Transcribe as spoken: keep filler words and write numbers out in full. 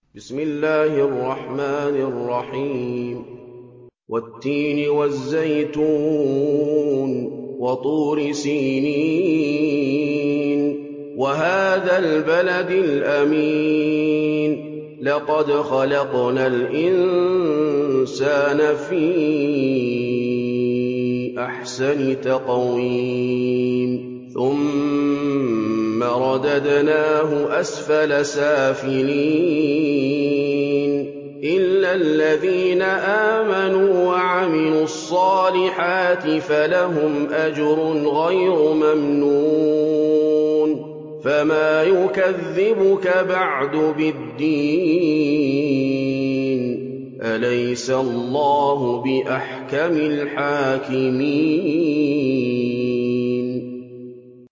بسم الله الرحمن الرحيم والتين والزيتون وطور سينين وهذا البلد الأمين لقد خلقنا الإنسان في أحسن تقويم ثم رددناه أسفل سافلين إلا الذين آمنوا وعملوا الصالحات فلهم أجر غير ممنون فما يكذبك بعد بالدين أليس الله بأحكم الحاكمين